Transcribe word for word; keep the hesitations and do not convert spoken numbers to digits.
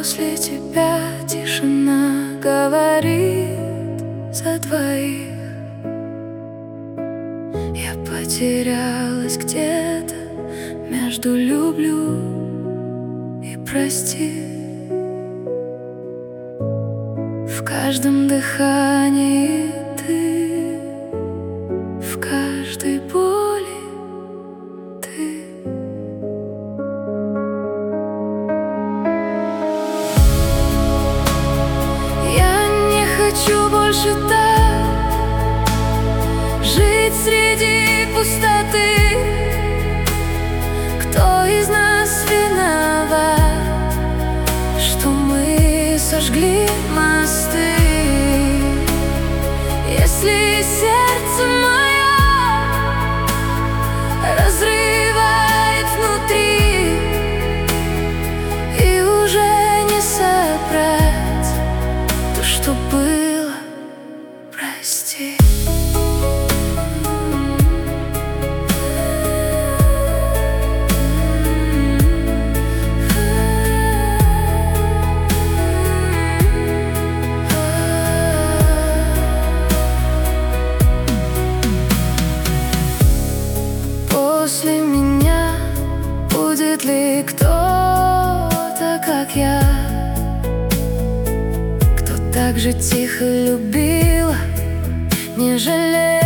После тебя тишина говорит за двоих. Я потерялась где-то между люблю и прости. В каждом дыхании ты, в каждой боли ты. Я не хочу больше так жить среди пустоты. Кто из нас виноват, что мы сожгли мосты? Если сердце мое разрывает внутри, и уже не собрать то, что было, прости. После меня будет ли кто-то, как я, кто так же тихо любила, не жалея?